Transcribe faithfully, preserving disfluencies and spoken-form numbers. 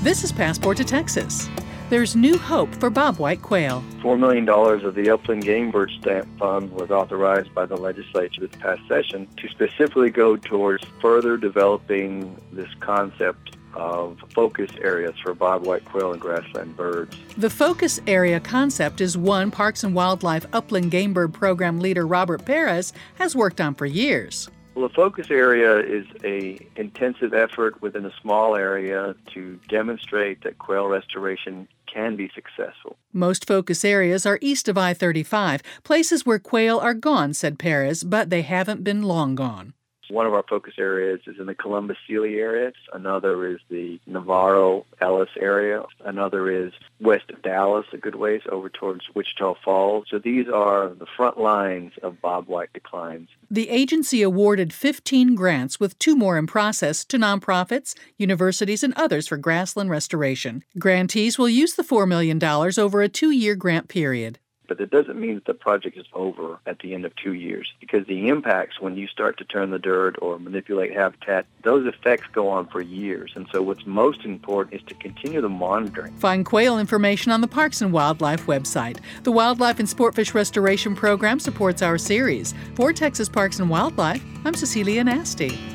This is Passport to Texas. There's new hope for bobwhite quail. four million dollars of the Upland Game Bird Stamp Fund was authorized by the legislature this past session to specifically go towards further developing this concept of focus areas for bobwhite quail and grassland birds. The focus area concept is one Parks and Wildlife Upland Game Bird Program leader Robert Perez has worked on for years. Well, the focus area is a intensive effort within a small area to demonstrate that quail restoration can be successful. Most focus areas are east of I thirty-five, places where quail are gone, said Perez, but they haven't been long gone. One of our focus areas is in the Columbus-Sealy area. Another is the Navarro-Ellis area. Another is west of Dallas, a good ways, over towards Wichita Falls. So these are the front lines of bobwhite declines. The agency awarded fifteen grants, with two more in process, to nonprofits, universities, and others for grassland restoration. Grantees will use the four million dollars over a two-year grant period. But it doesn't mean that the project is over at the end of two years, because the impacts when you start to turn the dirt or manipulate habitat, those effects go on for years. And so what's most important is to continue the monitoring. Find quail information on the Parks and Wildlife website. The Wildlife and Sportfish Restoration Program supports our series. For Texas Parks and Wildlife, I'm Cecilia Nasty.